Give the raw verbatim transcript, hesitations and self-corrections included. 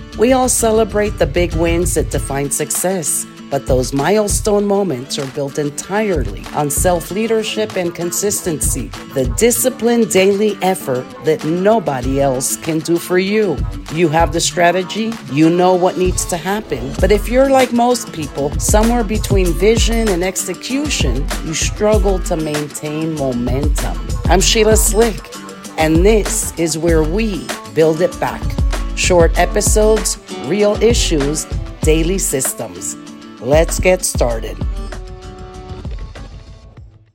We all celebrate the big wins that define success, but those milestone moments are built entirely on self-leadership and consistency, the disciplined daily effort that nobody else can do for you. You have the strategy, you know what needs to happen, but if you're like most people, somewhere between vision and execution, you struggle to maintain momentum. I'm Sheila Slick, and this is where we build it back. Short episodes, real issues, daily systems. Let's get started.